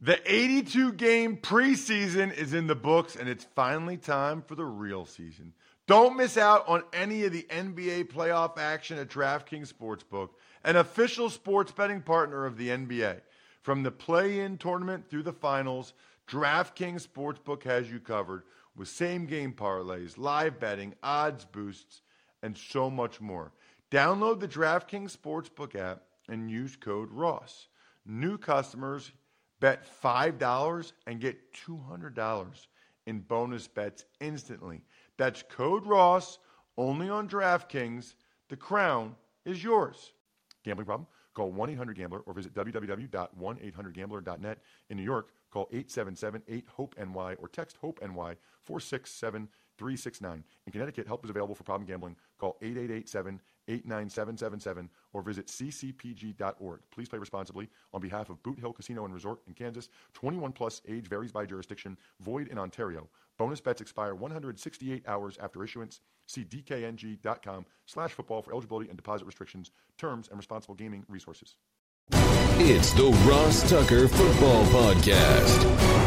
The 82-game preseason is in the books, and it's finally time for the real season. Don't miss out on any of the NBA playoff action at DraftKings Sportsbook, an official sports betting partner of the NBA. From the play-in tournament through the finals, DraftKings Sportsbook has you covered with same-game parlays, live betting, odds boosts, and so much more. Download the DraftKings Sportsbook app and use code ROSS. New customers bet $5 and get $200 in bonus bets instantly. That's code ROSS, only on DraftKings. The crown is yours. Gambling problem? Call 1-800-GAMBLER or visit www.1800gambler.net. In New York, call 877-8-HOPE-NY or text HOPE-NY 467-369. In Connecticut, help is available for problem gambling. Call 888-7-897-7777 or visit ccpg.org. Please play responsibly. On behalf of Boot Hill Casino and Resort in Kansas, 21 plus, age varies by jurisdiction, void in Ontario. Bonus bets expire 168 hours after issuance. See dkng.com/football for eligibility and deposit restrictions, terms, and responsible gaming resources. It's the Ross Tucker Football Podcast.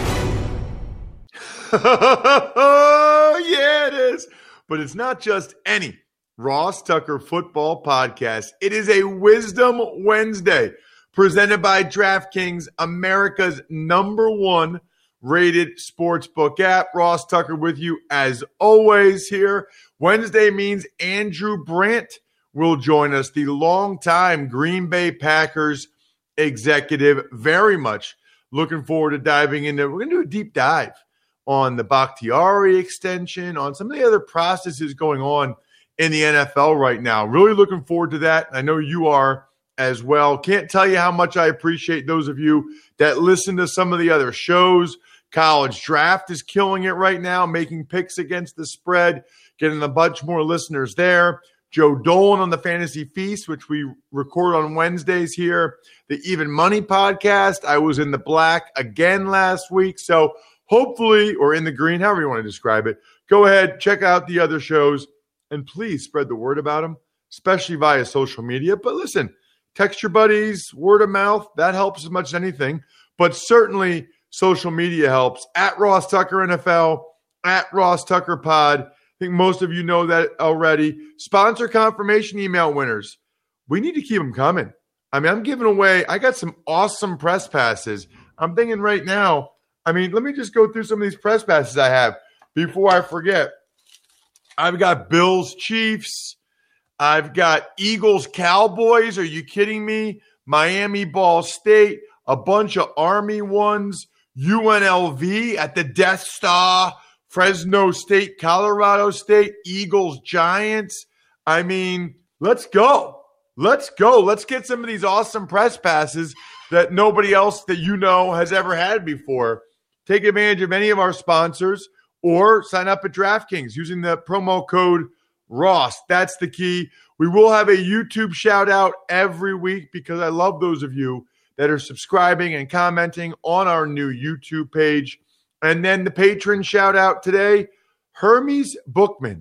Oh, yeah, it is. But it's not just any Ross Tucker Football Podcast. It is a Wisdom Wednesday presented by DraftKings, America's #1 rated sportsbook app. Ross Tucker with you as always here. Wednesday means Andrew Brandt will join us, the longtime Green Bay Packers executive. Very much looking forward to diving into. We're going to do a deep dive on the Bakhtiari extension, on some of the other processes going on in the NFL right now. Really looking forward to that. I know you are as well. Can't tell you how much I appreciate those of you that listen to some of the other shows. College Draft is killing it right now, making picks against the spread, getting a bunch more listeners there. Joe Dolan on the Fantasy Feast, which we record on Wednesdays here. The Even Money podcast. I was in the black again last week. So hopefully, or in the green, however you want to describe it, go ahead, check out the other shows, and please spread the word about them, especially via social media. But listen, text your buddies, word of mouth, that helps as much as anything. But certainly, social media helps. At Ross Tucker NFL, at Ross Tucker Pod. I think most of you know that already. Sponsor confirmation email winners. We need to keep them coming. I mean, I'm giving away, I got some awesome press passes. I'm thinking right now, let me just go through some of these press passes I have before I forget. I've got Bills Chiefs. I've got Eagles Cowboys. Are you kidding me? Miami Ball State. A bunch of Army ones. UNLV at the Death Star, Fresno State, Colorado State, Eagles, Giants. Let's go. Let's go. Let's get some of these awesome press passes that nobody else that you know has ever had before. Take advantage of any of our sponsors or sign up at DraftKings using the promo code ROSS. That's the key. We will have a YouTube shout out every week because I love those of you that are subscribing and commenting on our new YouTube page. And then the patron shout out today, Hermes Bookman,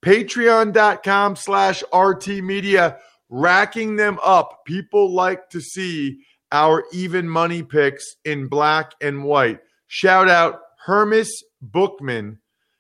patreon.com/RT Media, racking them up. People like to see our even money picks in black and white. Shout out Hermes Bookman,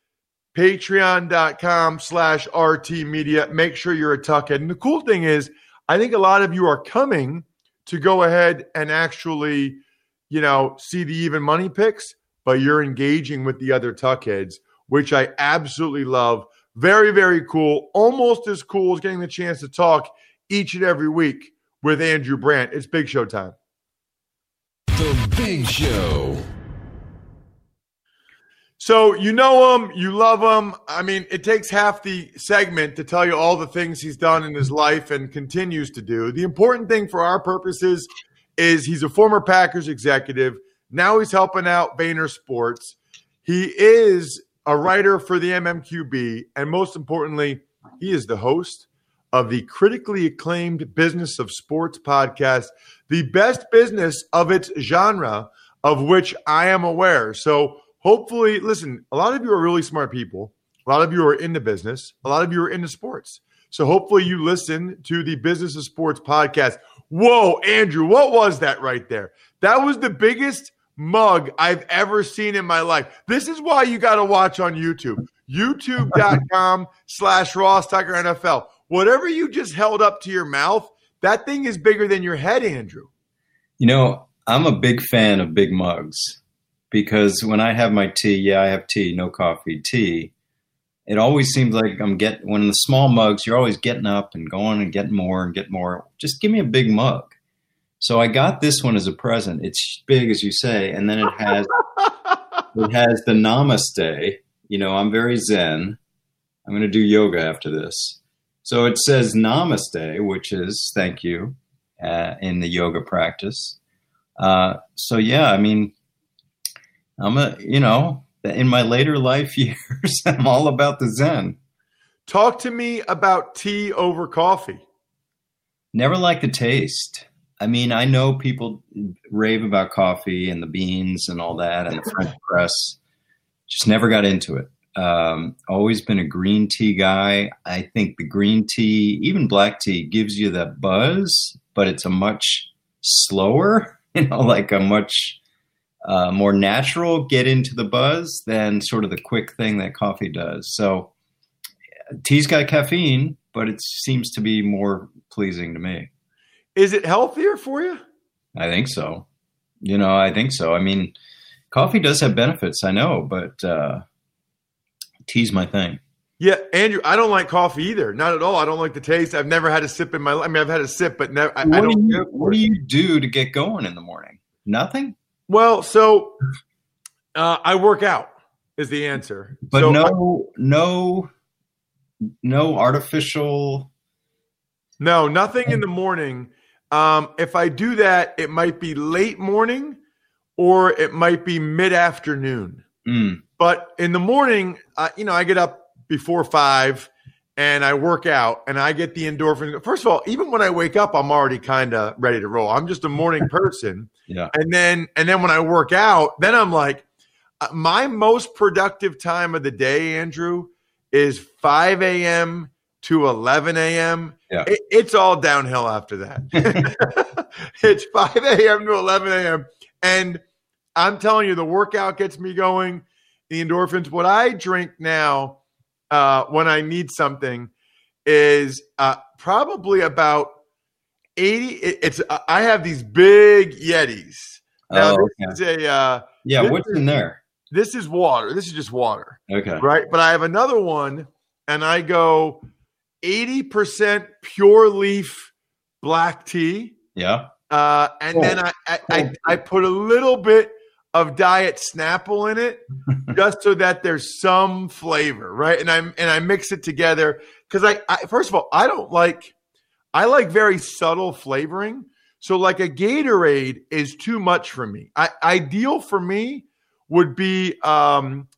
patreon.com/RT Media. Make sure you're a tuckhead. And the cool thing is, I think a lot of you are coming to go ahead and actually, see the even money picks, but you're engaging with the other tuckheads, which I absolutely love. Very, very cool. Almost as cool as getting the chance to talk each and every week with Andrew Brandt. It's Big Show time. The Big Show. So you know him, you love him. It takes half the segment to tell you all the things he's done in his life and continues to do. The important thing for our purposes is he's a former Packers executive. Now he's helping out Vayner Sports. He is a writer for the MMQB, and most importantly, he is the host of the critically acclaimed Business of Sports podcast, the best business of its genre, of which I am aware. So hopefully, listen, a lot of you are really smart people. A lot of you are into business. A lot of you are into sports. So hopefully you listen to the Business of Sports podcast. Whoa, Andrew, what was that right there? That was the biggest mug I've ever seen in my life. This is why you got to watch on YouTube. YouTube.com/Ross Tucker NFL. Whatever you just held up to your mouth, that thing is bigger than your head, Andrew. You know, I'm a big fan of big mugs because when I have my tea, I have tea, no coffee, tea. It always seems like when in the small mugs, you're always getting up and going and getting more and get more. Just give me a big mug. So I got this one as a present. It's big, as you say, and then it has the Namaste. You know, I'm very Zen. I'm going to do yoga after this. So it says Namaste, which is thank you in the yoga practice. So yeah, I mean, in my later life years, I'm all about the Zen. Talk to me about tea over coffee. Never liked the taste. I mean, I know people rave about coffee and the beans and all that and the French press. Just never got into it. Always been a green tea guy. I think the green tea, even black tea, gives you that buzz, but it's a much slower, like a much more natural get into the buzz than sort of the quick thing that coffee does. So tea's got caffeine, but it seems to be more pleasing to me. Is it healthier for you? I think so. I think so. I mean, coffee does have benefits, I know, but tea's my thing. Yeah, Andrew, I don't like coffee either. Not at all. I don't like the taste. I've never had a sip in my life. I mean, I've had a sip, but never. What do you do to get going in the morning? Nothing? Well, so I work out is the answer. But so no artificial. No, nothing in the morning. If I do that, it might be late morning or it might be mid-afternoon. But in the morning, I get up before 5 and I work out and I get the endorphins. First of all, even when I wake up, I'm already kind of ready to roll. I'm just a morning person. Yeah. And then when I work out, then I'm like, my most productive time of the day, Andrew, is 5 a.m. to 11 a.m. Yeah. It's all downhill after that. It's 5 a.m. to 11 a.m. And I'm telling you, the workout gets me going, the endorphins. What I drink now when I need something is probably about 80. I have these big Yetis. Now, this is what's in there? This is water. This is just water. Okay. Right? But I have another one, and I go 80% pure leaf black tea. Yeah. Then I put a little bit of Diet Snapple in it just so that there's some flavor, right? And I mix it together because I first of all, I like very subtle flavoring. So like a Gatorade is too much for me. Ideal for me would be 60%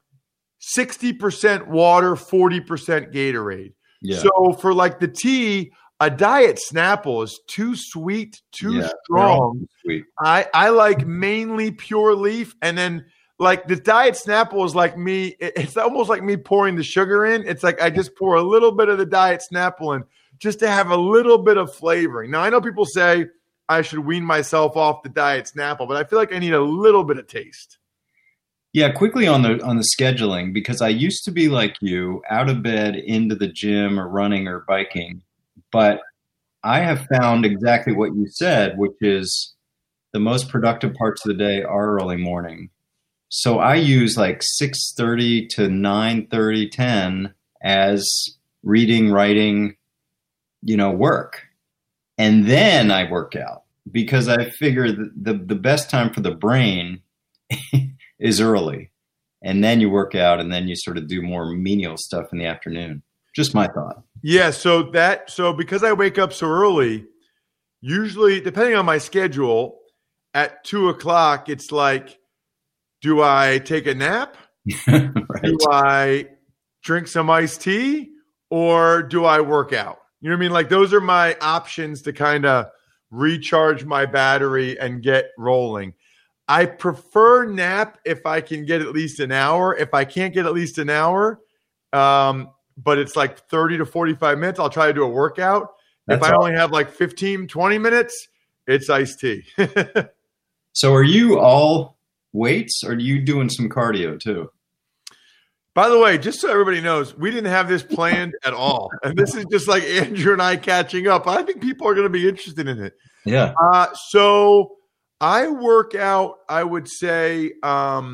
water, 40% Gatorade. Yeah. So for like the tea, a Diet Snapple is too sweet, too strong. Sweet. I like mainly pure leaf, and then like the Diet Snapple is like me. It's almost like me pouring the sugar in. It's like I just pour a little bit of the Diet Snapple in just to have a little bit of flavoring. Now I know people say I should wean myself off the Diet Snapple, but I feel like I need a little bit of taste. Yeah, quickly on the scheduling, because I used to be like you, out of bed, into the gym or running or biking. But I have found exactly what you said, which is the most productive parts of the day are early morning. So I use like 6:30 to 9:30, 10 as reading, writing, work. And then I work out because I figure the best time for the brain is early. And then you work out and then you sort of do more menial stuff in the afternoon. Just my thought. Yeah, so because I wake up so early, usually depending on my schedule, at 2:00, it's like, do I take a nap? Right. Do I drink some iced tea? Or do I work out? You know what I mean? Like those are my options to kind of recharge my battery and get rolling. I prefer nap if I can get at least an hour. If I can't get at least an hour, but it's like 30 to 45 minutes, I'll try to do a workout. If I only have like 15, 20 minutes, it's iced tea. So are you all weights, or are you doing some cardio too? By the way, just so everybody knows, we didn't have this planned at all. And this is just like Andrew and I catching up. I think people are going to be interested in it. Yeah. So I work out, I would say, 8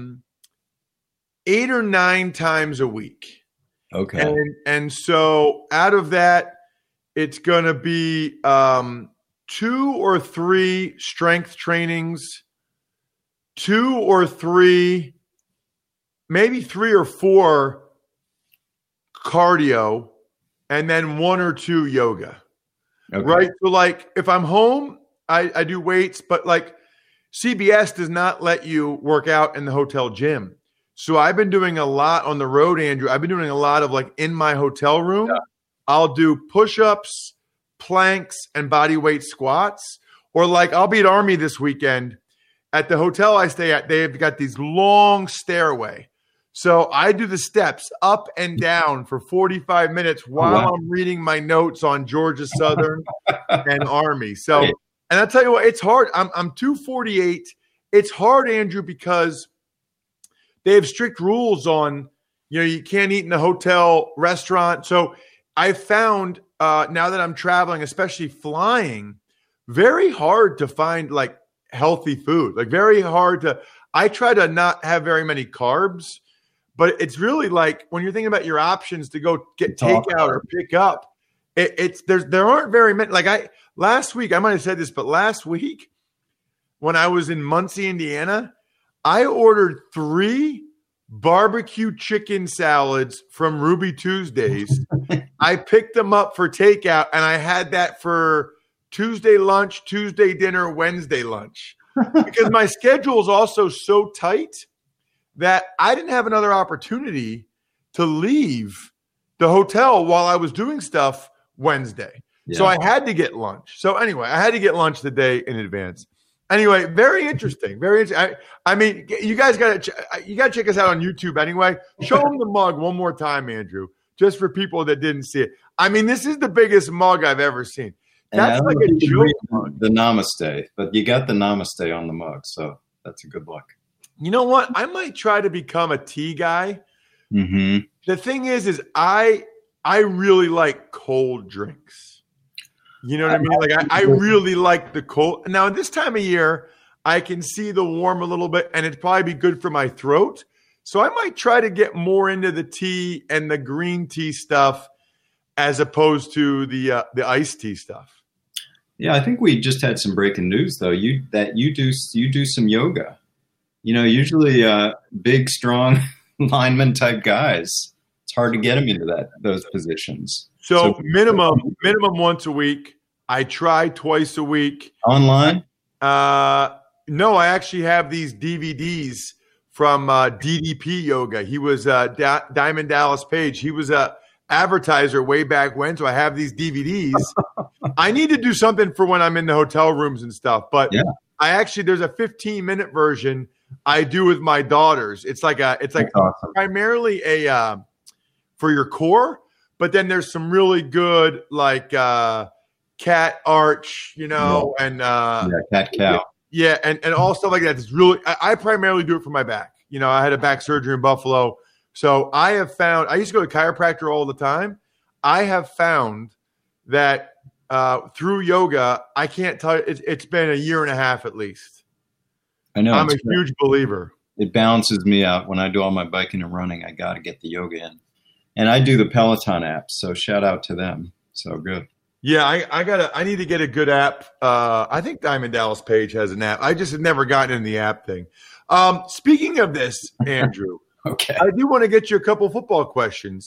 or 9 times a week. Okay. And so out of that, it's going to be 2 or 3 strength trainings, 2 or 3, maybe 3 or 4 cardio, and then 1 or 2 yoga. Okay. Right? So like if I'm home, I do weights, but like CBS does not let you work out in the hotel gym. So I've been doing a lot on the road, Andrew. I've been doing a lot of like in my hotel room. Yeah. I'll do push-ups, planks, and body weight squats. Or like I'll be at Army this weekend. At the hotel I stay at, they've got these long stairway. So I do the steps up and down for 45 minutes while I'm reading my notes on Georgia Southern and Army. So, and I'll tell you what, it's hard. I'm 248. It's hard, Andrew, because they have strict rules on, you can't eat in the hotel restaurant. So I found now that I'm traveling, especially flying, very hard to find like healthy food, like very hard to, I try to not have very many carbs. But it's really like when you're thinking about your options to go get takeout or pick up, there aren't very many. Like last week, I might have said this, but last week when I was in Muncie, Indiana, I ordered 3 barbecue chicken salads from Ruby Tuesdays. I picked them up for takeout, and I had that for Tuesday lunch, Tuesday dinner, Wednesday lunch. Because my schedule is also so tight that I didn't have another opportunity to leave the hotel while I was doing stuff Wednesday. Yeah. So I had to get lunch. So anyway, I had to get lunch the day in advance. Anyway, very interesting. Very interesting. I mean, you guys got to check us out on YouTube anyway. Show them the mug one more time, Andrew, just for people that didn't see it. I mean, this is the biggest mug I've ever seen. That's like a joke mug. The namaste, but you got the namaste on the mug, so that's a good look. You know what? I might try to become a tea guy. Mm-hmm. The thing is I really like cold drinks. You know what I mean? Like I really like the cold. Now, this time of year, I can see the warm a little bit, and it'd probably be good for my throat. So I might try to get more into the tea and the green tea stuff as opposed to the iced tea stuff. Yeah, I think we just had some breaking news though. You do some yoga. Usually big, strong lineman type guys, it's hard to get them into those positions. So minimum once a week. I try twice a week. Online? No, I actually have these DVDs from DDP Yoga. He was Diamond Dallas Page. He was a advertiser way back when, so I have these DVDs. I need to do something for when I'm in the hotel rooms and stuff, but yeah. There's a 15-minute version I do with my daughters. It's like awesome. Primarily for your core, but then there's some really good like cat arch, and cat cow. Yeah, and all stuff like that. It's really I primarily do it for my back. I had a back surgery in Buffalo. So I have found I used to go to chiropractor all the time. I have found that through yoga, I can't tell you, it's been a year and a half at least. I know. I'm a huge believer. It balances me out when I do all my biking and running. I got to get the yoga in. And I do the Peloton apps, so shout out to them. So good. Yeah, I need to get a good app. I think Diamond Dallas Page has an app. I just have never gotten in the app thing. Speaking of this, Andrew, okay, I do want to get you a couple football questions.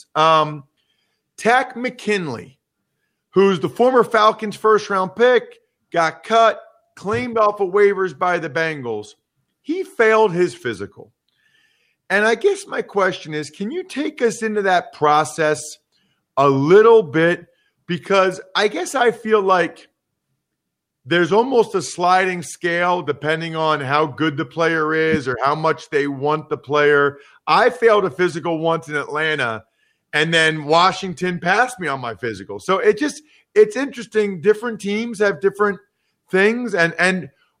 Takk McKinley, who's the former Falcons first-round pick, got cut, claimed off of waivers by the Bengals. He failed his physical. And I guess my question is, can you take us into that process a little bit? Because I guess I feel like there's almost a sliding scale depending on how good the player is or how much they want the player. I failed a physical once in Atlanta, and then Washington passed me on my physical. So it's interesting. Different teams have different things. And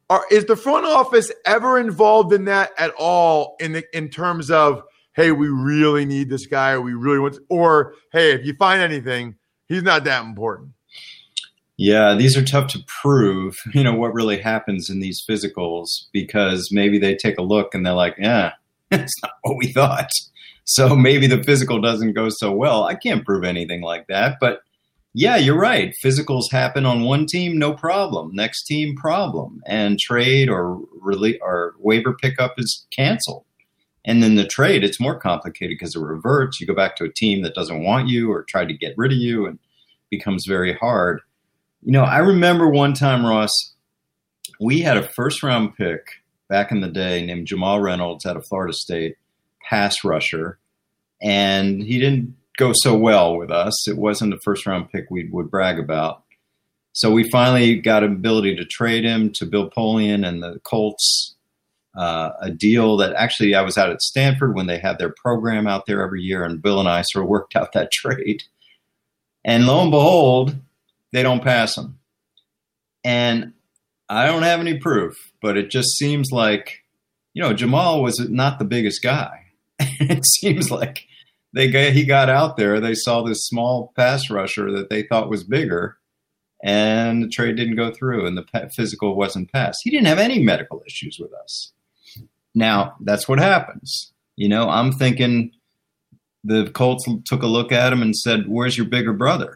Is the front office ever involved in that at all in terms of, hey, we really need this guy, or we really want, or hey, if you find anything, he's not that important? Yeah, these are tough to prove, what really happens in these physicals, because maybe they take a look and they're like, yeah, it's not what we thought. So maybe the physical doesn't go so well. I can't prove anything like that. But yeah, you're right. Physicals happen on one team, no problem. Next team, problem. And trade or waiver pickup is canceled. And then the trade, it's more complicated because it reverts. You go back to a team that doesn't want you or tried to get rid of you, and it becomes very hard. I remember one time, Ross, we had a first-round pick back in the day named Jamal Reynolds out of Florida State, pass rusher, and he didn't go so well with us. It wasn't a first-round pick we would brag about. So we finally got an ability to trade him to Bill Polian and the Colts, a deal that actually I was out at Stanford when they had their program out there every year, and Bill and I sort of worked out that trade. And lo and behold, they don't pass him. And I don't have any proof, but it just seems like, Jamal was not the biggest guy. It seems like he got out there, they saw this small pass rusher that they thought was bigger, and the trade didn't go through, and the physical wasn't passed. He didn't have any medical issues with us. Now, that's what happens. I'm thinking the Colts took a look at him and said, where's your bigger brother?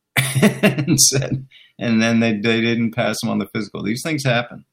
and then they didn't pass him on the physical. These things happen.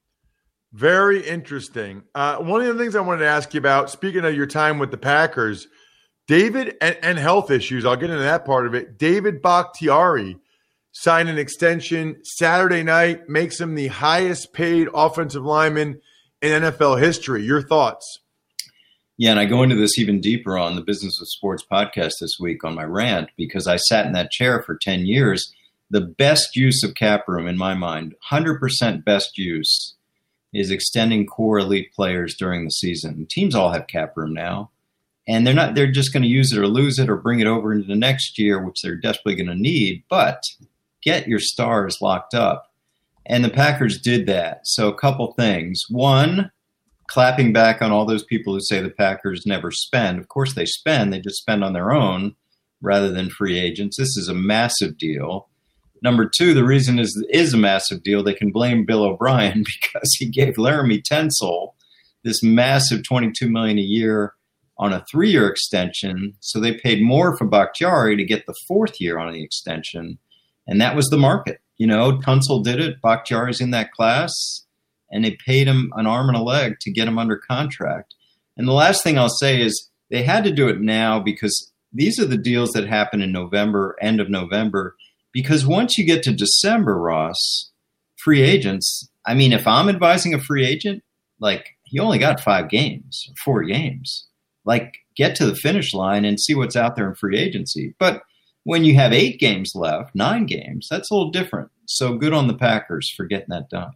Very interesting. One of the things I wanted to ask you about, speaking of your time with the Packers, David and health issues, I'll get into that part of it. David Bakhtiari signed an extension Saturday night, makes him the highest paid offensive lineman in NFL history. Your thoughts? Yeah, and I go into this even deeper on the Business of Sports podcast this week on my rant, because I sat in that chair for 10 years. The best use of cap room, in my mind, 100% best use, is extending core elite players during the season. Teams all have cap room now, and they're just going to use it or lose it or bring it over into the next year, which they're desperately going to need, but get your stars locked up. And the Packers did that. So a couple things. One, clapping back on all those people who say the Packers never spend. Of course they spend. They just spend on their own rather than free agents. This is a massive deal. Number two, the reason is a massive deal. They can blame Bill O'Brien because he gave Laramie Tunsil this massive $22 million a year on a 3-year extension. So they paid more for Bakhtiari to get the 4th year on the extension. And that was the market. Tunsil did it. Bakhtiari's in that class. And they paid him an arm and a leg to get him under contract. And the last thing I'll say is they had to do it now, because these are the deals that happen in November, end of November. Because once you get to December, Ross, free agents, if I'm advising a free agent, he only got 5 games, 4 games. Get to the finish line and see what's out there in free agency. But when you have 8 games left, 9 games, that's a little different. So good on the Packers for getting that done.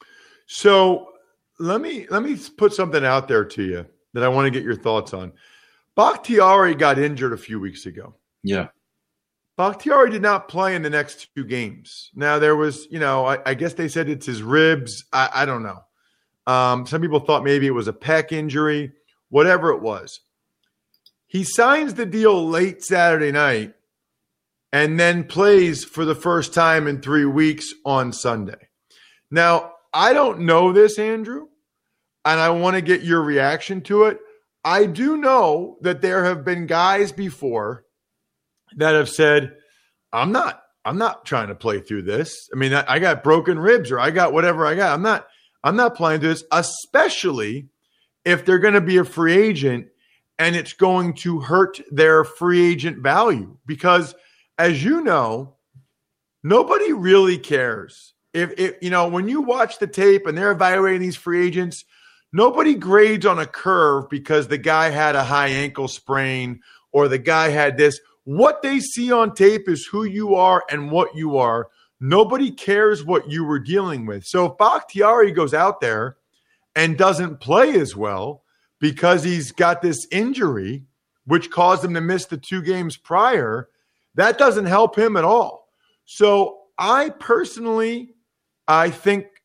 So let me put something out there to you that I want to get your thoughts on. Bakhtiari got injured a few weeks ago. Yeah. Bakhtiari did not play in the next 2 games. Now there was, I guess they said it's his ribs. I don't know. Some people thought maybe it was a pec injury, whatever it was. He signs the deal late Saturday night and then plays for the first time in 3 weeks on Sunday. Now, I don't know this, Andrew, and I want to get your reaction to it. I do know that there have been guys before that have said, I'm not trying to play through this. I got broken ribs, or I got whatever I got. I'm not playing through this, especially if they're going to be a free agent and it's going to hurt their free agent value. Because as you know, nobody really cares. If when you watch the tape and they're evaluating these free agents, nobody grades on a curve because the guy had a high ankle sprain or the guy had this. What they see on tape is who you are and what you are. Nobody cares what you were dealing with. So if Bakhtiari goes out there and doesn't play as well because he's got this injury, which caused him to miss the 2 games prior, that doesn't help him at all. So I think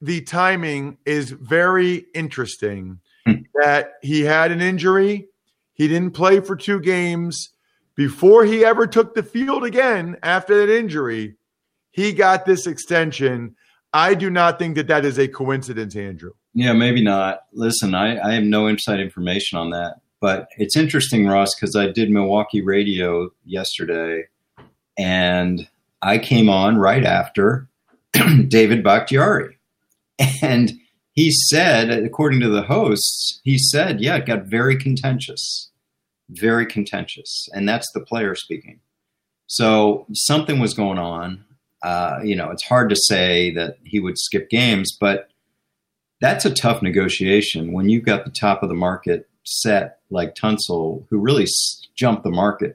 the timing is very interesting that he had an injury. He didn't play for 2 games. Before he ever took the field again after that injury, he got this extension. I do not think that is a coincidence, Andrew. Yeah, maybe not. Listen, I have no inside information on that. But it's interesting, Ross, because I did Milwaukee radio yesterday, and I came on right after David Bakhtiari. And he said, according to the hosts, yeah, it got very contentious. Very contentious. And that's the player speaking. So something was going on. It's hard to say that he would skip games, but that's a tough negotiation when you've got the top of the market set like Tunsil, who really jumped the market.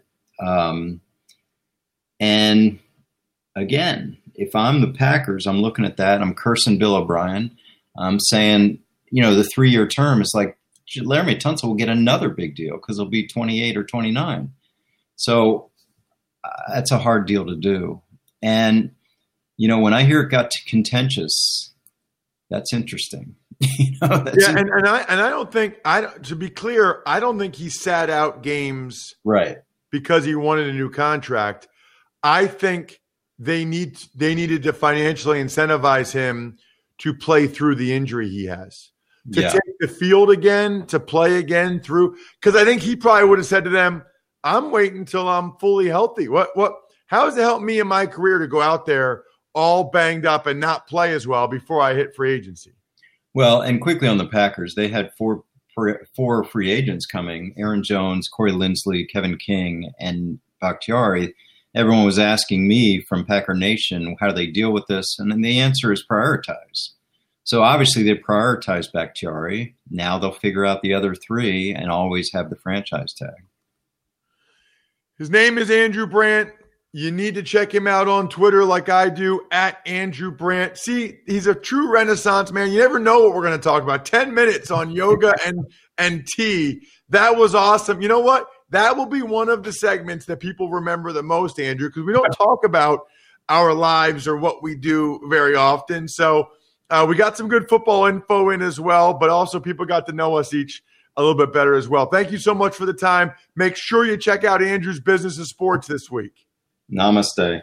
And again, if I'm the Packers, I'm looking at that. I'm cursing Bill O'Brien. I'm saying, the 3-year term is like, Laremy Tunsil will get another big deal because he'll be 28 or 29. So that's a hard deal to do. And, when I hear it got contentious, that's interesting. And I don't think, to be clear, I don't think he sat out games right because he wanted a new contract. I think they needed to financially incentivize him to play through the injury he has, to take the field again, to play again through. Because I think he probably would have said to them, "I'm waiting until I'm fully healthy. How does it help me in my career to go out there all banged up and not play as well before I hit free agency?" Well, and quickly on the Packers, they had four free agents coming: Aaron Jones, Corey Linsley, Kevin King, and Bakhtiari. Everyone was asking me from Packer Nation, how do they deal with this? And then the answer is prioritize. So obviously they prioritize Bakhtiari. Now they'll figure out the other 3 and always have the franchise tag. His name is Andrew Brandt. You need to check him out on Twitter like I do, at Andrew Brandt. See, he's a true Renaissance man. You never know what we're going to talk about. 10 minutes on yoga and tea. That was awesome. You know what? That will be one of the segments that people remember the most, Andrew, because we don't talk about our lives or what we do very often. So we got some good football info in as well, but also people got to know us each a little bit better as well. Thank you so much for the time. Make sure you check out Andrew's Business of Sports this week. Namaste.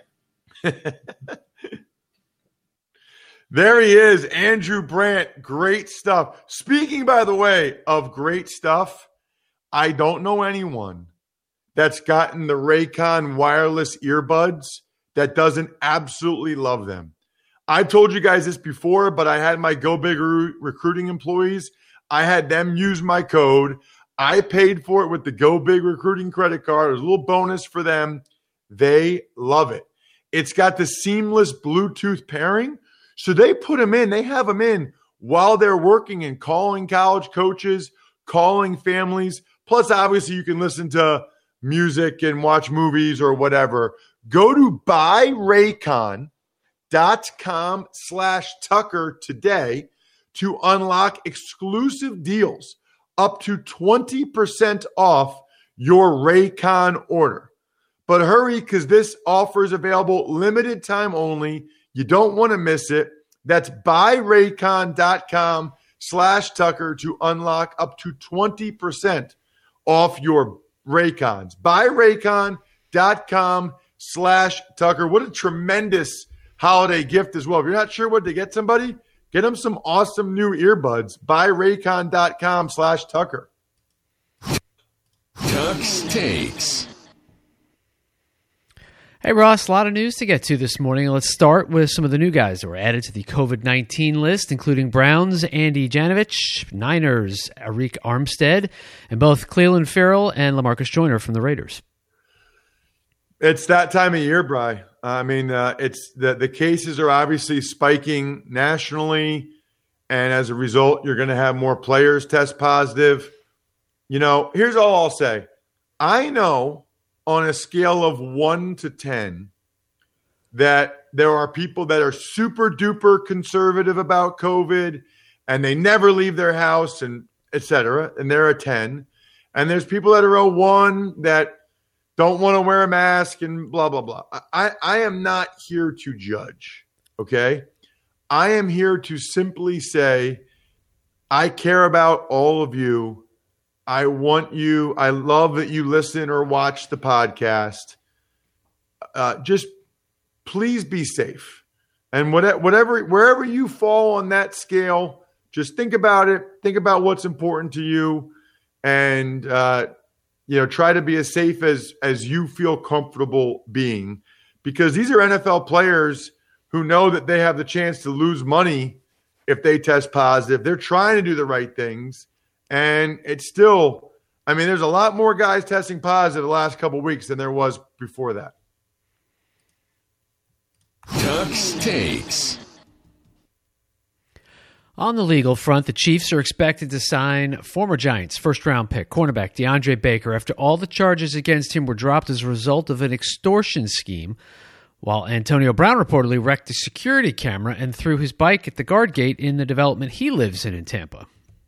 There he is, Andrew Brandt. Great stuff. Speaking, by the way, of great stuff, I don't know anyone that's gotten the Raycon wireless earbuds that doesn't absolutely love them. I've told you guys this before, but I had my Go Big recruiting employees. I had them use my code. I paid for it with the Go Big recruiting credit card. It was a little bonus for them. They love it. It's got the seamless Bluetooth pairing. So they put them in. They have them in while they're working and calling college coaches, calling families. Plus, obviously, you can listen to music and watch movies or whatever. Go to buyraycon.com/Tucker today to unlock exclusive deals up to 20% off your Raycon order. But hurry, because this offer is available limited time only. You don't want to miss it. That's buyraycon.com/Tucker to unlock up to 20% off your Raycons. Buyraycon.com/Tucker. What a tremendous holiday gift as well. If you're not sure what to get somebody, get them some awesome new earbuds. Buyraycon.com/Tucker. Tuck's Takes. Hey, Ross, a lot of news to get to this morning. Let's start with some of the new guys that were added to the COVID-19 list, including Browns' Andy Janovich, Niners' Arik Armstead, and both Clelin Ferrell and LaMarcus Joyner from the Raiders. It's that time of year, Bri. I mean, it's the cases are obviously spiking nationally, and as a result, you're going to have more players test positive. Here's all I'll say. I know on a scale of 1 to 10 that there are people that are super duper conservative about COVID and they never leave their house and et cetera, and they're a 10. And there's people that are a 1 that don't want to wear a mask and blah, blah, blah. I am not here to judge, okay? I am here to simply say, I care about all of you. I want you. I love that you listen or watch the podcast. Just please be safe. And wherever you fall on that scale, just think about it. Think about what's important to you, and try to be as safe as you feel comfortable being, because these are NFL players who know that they have the chance to lose money if they test positive. They're trying to do the right things, and it's still. I mean, there's a lot more guys testing positive the last couple of weeks than there was before that. Tux Takes. On the legal front, the Chiefs are expected to sign former Giants first-round pick, cornerback DeAndre Baker, after all the charges against him were dropped as a result of an extortion scheme, while Antonio Brown reportedly wrecked a security camera and threw his bike at the guard gate in the development he lives in Tampa.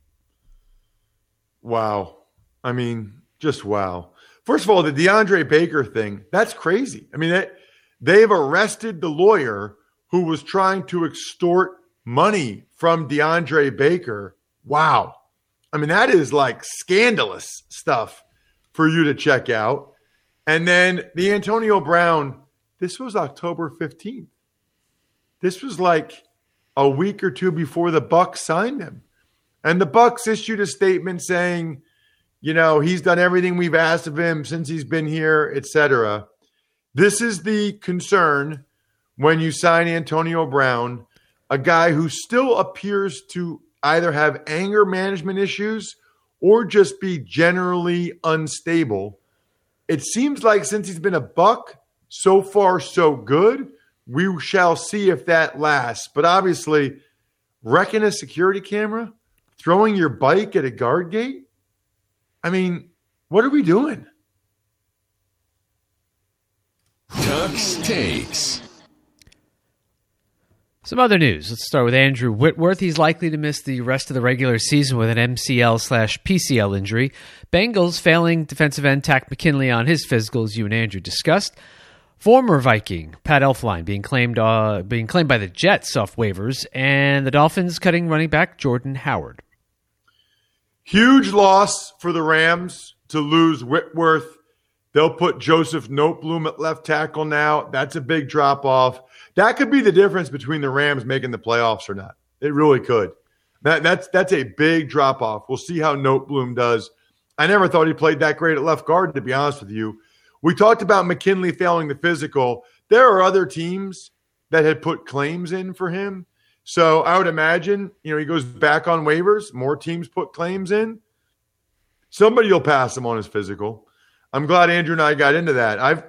Wow. I mean, just wow. First of all, the DeAndre Baker thing, that's crazy. I mean, they've arrested the lawyer who was trying to extort money from DeAndre Baker. Wow. I mean, that is like scandalous stuff for you to check out. And then the Antonio Brown, this was October 15th. This was like a week or two before the Bucs signed him. And the Bucs issued a statement saying, he's done everything we've asked of him since he's been here, etc. This is the concern when you sign Antonio Brown, a guy who still appears to either have anger management issues or just be generally unstable. It seems like since he's been a Buck, so far so good. We shall see if that lasts. But obviously, wrecking a security camera, throwing your bike at a guard gate, I mean, what are we doing? Tux Takes. Some other news. Let's start with Andrew Whitworth. He's likely to miss the rest of the regular season with an MCL/PCL injury. Bengals failing defensive end Takk McKinley on his physical, as you and Andrew discussed. Former Viking Pat Elflein being claimed by the Jets off waivers, and the Dolphins cutting running back Jordan Howard. Huge loss for the Rams to lose Whitworth. They'll put Joseph Noteboom at left tackle now. That's a big drop off. That could be the difference between the Rams making the playoffs or not. It really could. That's a big drop off. We'll see how Noteboom does. I never thought he played that great at left guard, to be honest with you. We talked about McKinley failing the physical. There are other teams that had put claims in for him. So I would imagine, he goes back on waivers. More teams put claims in. Somebody will pass him on his physical. I'm glad Andrew and I got into that.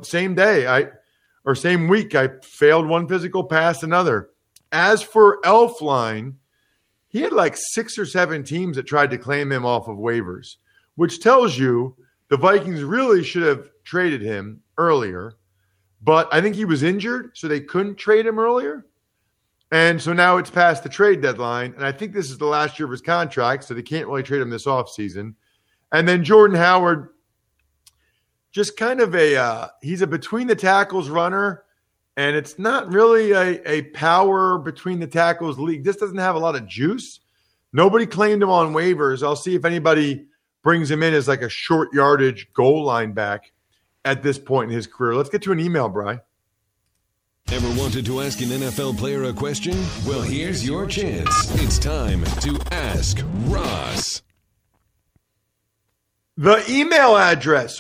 Same week, I failed one physical, passed another. As for Elflein, he had like 6 or 7 teams that tried to claim him off of waivers, which tells you the Vikings really should have traded him earlier. But I think he was injured, so they couldn't trade him earlier. And so now it's past the trade deadline, and I think this is the last year of his contract, so they can't really trade him this offseason. And then Jordan Howard, just kind of he's a between the tackles runner, and it's not really a power between the tackles league. This doesn't have a lot of juice. Nobody claimed him on waivers. I'll see if anybody brings him in as like a short yardage goal line back at this point in his career. Let's get to an email, Bri. Ever wanted to ask an NFL player a question? Well, here's your chance. It's time to Ask Ross. The email address,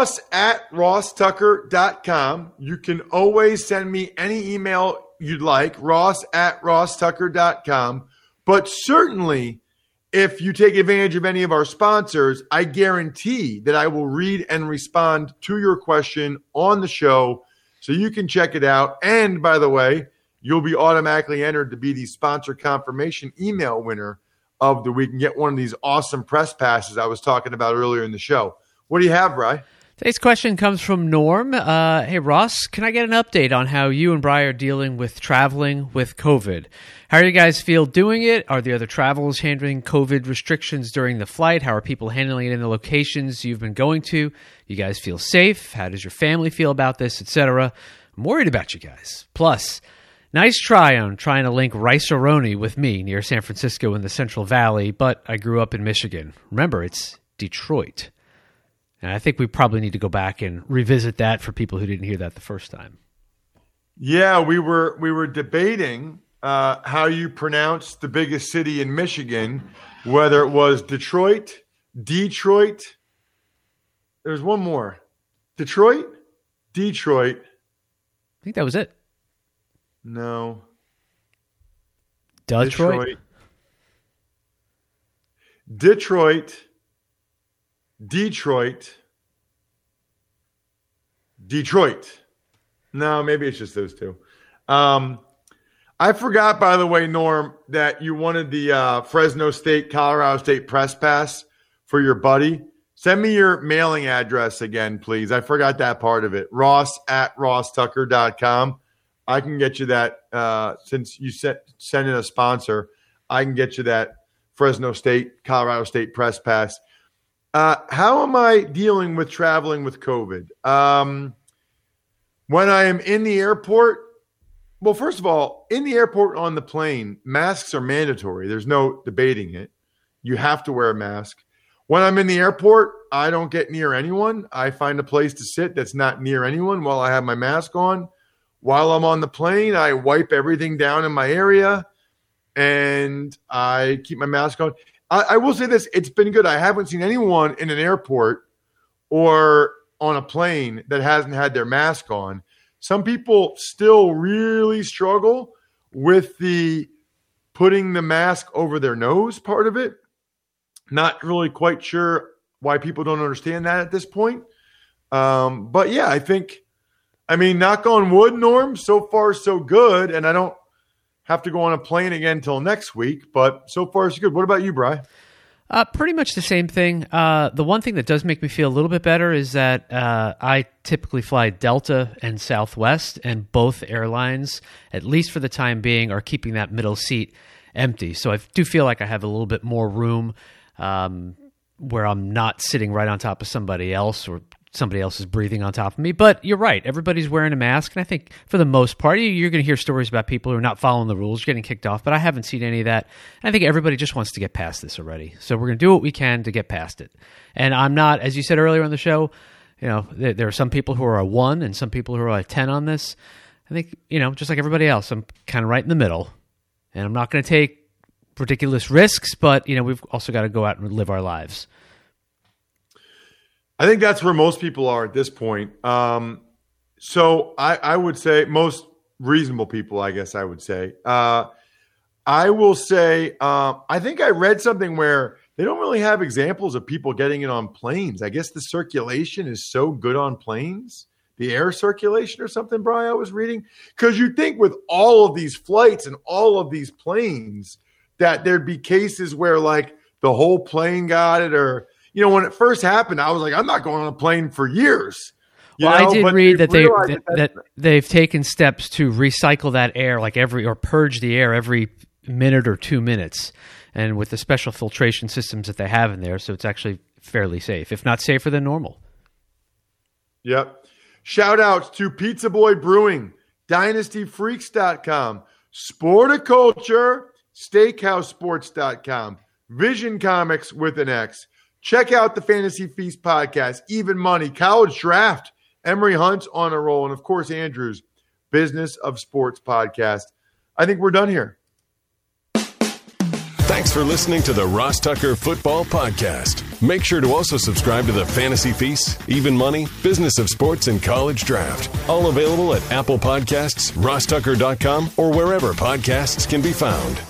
ross@rosstucker.com. You can always send me any email you'd like, ross@rosstucker.com. But certainly, if you take advantage of any of our sponsors, I guarantee that I will read and respond to your question on the show, so you can check it out. And by the way, you'll be automatically entered to be the sponsor confirmation email winner of the week and get one of these awesome press passes I was talking about earlier in the show. What do you have, Bri? Today's question comes from Norm. Hey, Ross, can I get an update on how you and Bri are dealing with traveling with COVID? How do you guys feel doing it? Are the other travelers handling COVID restrictions during the flight? How are people handling it in the locations you've been going to? You guys feel safe? How does your family feel about this, etc.? I'm worried about you guys. Plus, Nice try on trying to link Rice-A-Roni with me near San Francisco in the Central Valley, but I grew up in Michigan. Remember, it's Detroit. And I think we probably need to go back and revisit that for people who didn't hear that the first time. Yeah, we were debating how you pronounce the biggest city in Michigan, whether it was Detroit. There's one more. Detroit. I think that was it. No. Detroit. No, maybe it's just those two. I forgot, by the way, Norm, that you wanted the Fresno State, Colorado State press pass for your buddy. Send me your mailing address again, please. I forgot that part of it. Ross@rosstucker.com. I can get you that since you sent in a sponsor. I can get you that Fresno State, Colorado State press pass. How am I dealing with traveling with COVID? When I am in the airport, well, first of all, in the airport on the plane, masks are mandatory. There's no debating it. You have to wear a mask. When I'm in the airport, I don't get near anyone. I find a place to sit that's not near anyone while I have my mask on. While I'm on the plane, I wipe everything down in my area and I keep my mask on. I will say this, it's been good. I haven't seen anyone in an airport or on a plane that hasn't had their mask on. Some people still really struggle with the putting the mask over their nose part of it. Not really quite sure why people don't understand that at this point. But yeah, knock on wood, Norm, so far so good. And I don't have to go on a plane again until next week, but so far so good. What about you, Bri? Pretty much the same thing. The one thing that does make me feel a little bit better is that I typically fly Delta and Southwest, and both airlines, at least for the time being, are keeping that middle seat empty. So I do feel like I have a little bit more room where I'm not sitting right on top of somebody else or somebody else is breathing on top of me. But you're right. Everybody's wearing a mask. And I think for the most part, you're going to hear stories about people who are not following the rules, getting kicked off. But I haven't seen any of that. I think everybody just wants to get past this already. So we're going to do what we can to get past it. And I'm not, as you said earlier on the show, there are some people who are a 1 and some people who are a 10 on this. I think, just like everybody else, I'm kind of right in the middle. And I'm not going to take ridiculous risks, but, we've also got to go out and live our lives. I think that's where most people are at this point. So I would say most reasonable people, I guess I would say. I will say, I think I read something where they don't really have examples of people getting it on planes. I guess the circulation is so good on planes, the air circulation or something, Brian, I was reading. Because you'd think with all of these flights and all of these planes that there'd be cases where like the whole plane got it or – when it first happened, I was like, I'm not going on a plane for years. I did read that they've taken steps to recycle that air or purge the air every minute or 2 minutes. And with the special filtration systems that they have in there, so it's actually fairly safe, if not safer than normal. Yep. Shout outs to Pizza Boy Brewing, DynastyFreaks.com, Sporticulture, SteakhouseSports.com, Vision Comics with an X. Check out the Fantasy Feast podcast, Even Money, College Draft, Emory Hunt's on a roll, and of course, Andrew's Business of Sports podcast. I think we're done here. Thanks for listening to the Ross Tucker Football Podcast. Make sure to also subscribe to the Fantasy Feast, Even Money, Business of Sports, and College Draft. All available at Apple Podcasts, RossTucker.com, or wherever podcasts can be found.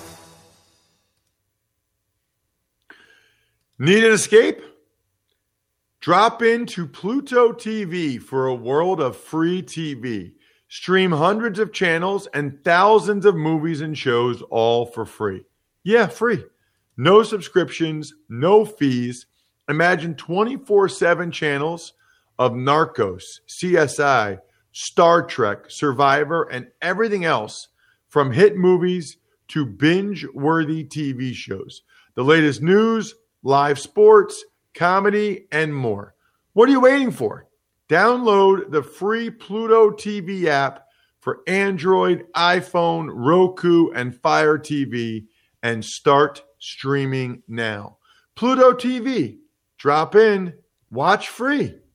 Need an escape? Drop into Pluto TV for a world of free TV. Stream hundreds of channels and thousands of movies and shows all for free. Yeah, free. No subscriptions, no fees. Imagine 24/7 channels of Narcos, CSI, Star Trek, Survivor, and everything else from hit movies to binge-worthy TV shows. The latest news, live sports, comedy, and more. What are you waiting for? Download the free Pluto TV app for Android, iPhone, Roku, and Fire TV, and start streaming now. Pluto TV. Drop in. Watch free.